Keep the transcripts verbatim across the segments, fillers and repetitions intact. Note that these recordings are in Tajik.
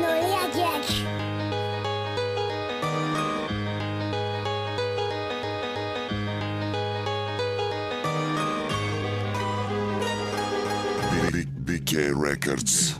B K Records.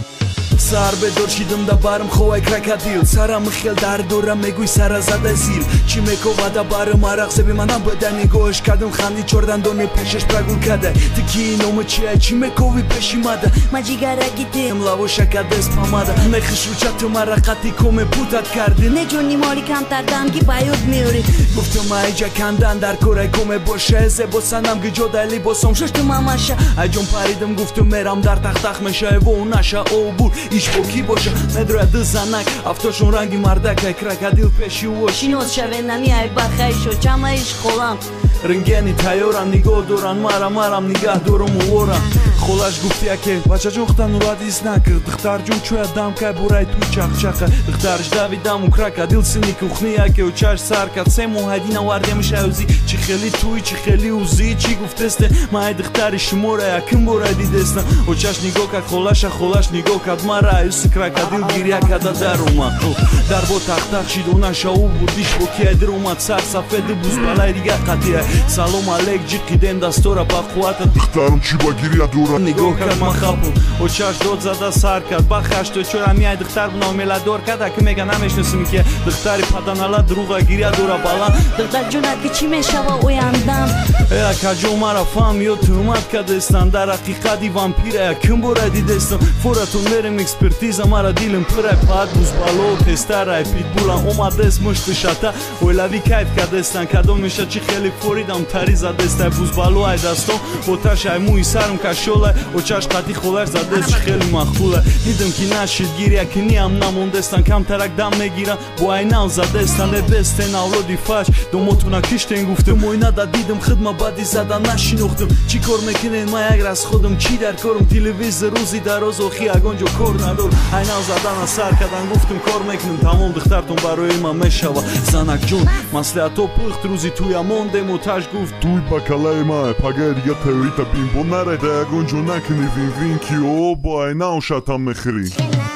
سر به دور چیدم دا برم خواه کرکدیل سرم خیل در دورم میگوی سر زده زیل چی میکوه دا برم عرق زبی منم بده نگوش کردم خندی چردن دونی پیشش پرگول کده تکی نوم چیه چی میکوی پیشی مده من جیگره گیدیم لو شکد دست پامده نخش رو چطو مرقتی کمه پوتت کردی نجونی مالی کم تردم که باید میوری گفتم ایجا کندن در کره کمه باشه زبا سنم گی جدالی باسم ششت مامشه ایجون پریدم گفتم میرم در تخت تخت میشه و اون نشه او بود ایش بوکی باشه نداره دزنک افتاشون رنگی مردک کرکدیل پیشی وش شینوز شوه نمیای بخی شو چمه ایش خولم رنگینی تایورن نگاه دورن مرم مرم نگاه دورم وورم خلاش گفتی که بچه جون خدا نورادیس نکرد دختر جون چوی دم که برای توی چاق چاقه دخترش دویدم و کرکدیل سینی کخنیه که و چاش سر کد سه موهدی نوردی میشه اوزی چی خیلی توی چی خیلی اوزی چی گفتسته من دختری شموره یکم برای دیدستم و چاش نگاه که خلاش خلاش نگاه کد مرا ایس کرکدیل گیریه کده در اومد در با تخت تخت شید اون شاو بودیش با که در اومد سر سفید بوز بالای دیگه قطیه سلام علیک جی قیدم دستورا با قوت دخترم چی با گیریه دورا نگاه کرد من خبون و چاش داد زده سر کرد با خشت چرا میای دختر بناملا دور کرده که میگه نمیشناسم که دختری پدانالا دروغا گیریه دورا بالا دختر جون که چی میشه و اویندم ای کجا مرا فهم یا تومت کرده استن در حقیقتی وامپیره کم برای دیدستم فورتون میرم اکسپرتیزه مرا دیلم پره پاد بوز بالو پستر پیتبول اومده است مشت شتا ولوی کیف کرده استن کدوم میشه چی خیلی فوریدم تری زده است بوز بالو ای دستم و تاش ای موی سرم کشوله و چاش قطی خولر زده است خیلی مخوله دیدم که نشید گیری که نیم نمونده استن کم ترک دم میگیرن با ای نال زده استن بست ناولودی فاش دومتونا کشتن گفتم موینا دا دیدم خدمه بعدی زدن نشینختم چی کار میکنین ما اگر از خودم چی در کارم تلویزیون روزی دراز و خی اگونجو کار ندارم ای نال زدن سر کردن گفتم کار میکنم تمام دخترتون برای من میشوه زنک جون مسئله‌تو پخت روزی توی ماندم و تاش گفت توی بکلای ما پگه دیگه تئوریتا بیمبو نره دیگونجو نکنی وین وین کی او با ای ناوشتم مخری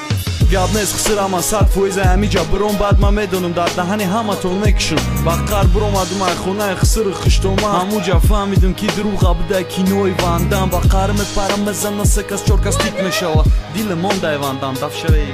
گاب نیست خسرم از صد فویز همیجا برون بعد من میدونم در دهنی همه تون میکشم بقر برون آدم ای خونه خسر خشتوم هموجا فهمیدم که دروغ بوده که نوی واندم بقر میپرم بزن سکس چورکس تیک میشوه دیل مونده واندم دفشری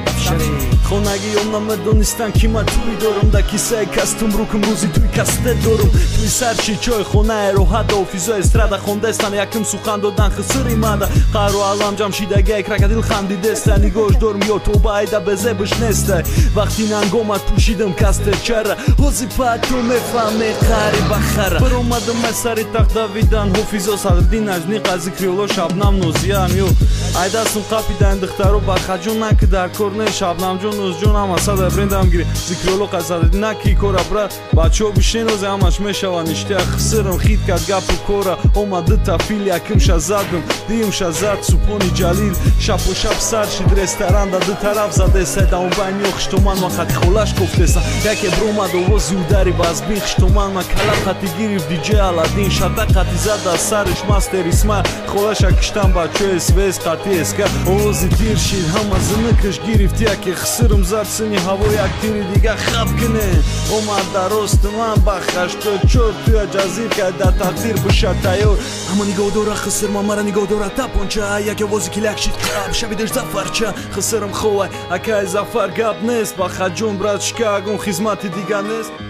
خونگی اونم میدونستن که من توی دارم دا کیسه کستم روکم روزی توی کسته دارم توی سرچی چای خونه رو حد و فیزا استرادا خونده استن یکم سوخن دادن خسری ماده قرو علم جام شیدگه کرکدیل خندیده استن نگوش دارم یا تو باید بزه بشنسته وقتی ننگومت پوشیدم کسته چره حوزی پاتو میفهمه قری بخره بر اومدم مساری تخت دویدن حفیظا صدردین اجنی قضی کریولو شبنم نوزیان یو ای دستم قپیدن دخترو برخجون نکه در کرنه شبنم جون نوز جون هم اصلا برندم گیری زکریولو قضی صدردین نکی کورا برد بچه ها بشین روزه همش میشوان اشتی خسرم خید کرد گپ و کورا اومده تفیل یکم شزدم دیم شزد سوپونی جلیل شب و شب سر شید رستوران دا دو طرف زده سه اون بین یو خشتومن ما خطی خولش گفته سن یکی برومد و وزی و داری باز بین خشتومن ما کلب خطی گیریف دیجی علادین شده خطی زد از سرش مستر اسمه خولش اکشتن بچه اسویز خطی اسکر وزی دیر شید هم از نکش گیریفتی یکی خسرم زد سنی هوا یک تیری دیگه خب کنه اومد در راست من بخشت و چور توی جزیر که در تقدیر بشه تایور اما نگاه داره خسر ما مرا نگاه داره تپونچه یکی وزی کلک شید قرب شبیدش زفرچه خسرم خواه اکه زفر گب نیست با خجون برد شکاگون خدمت دیگه نیست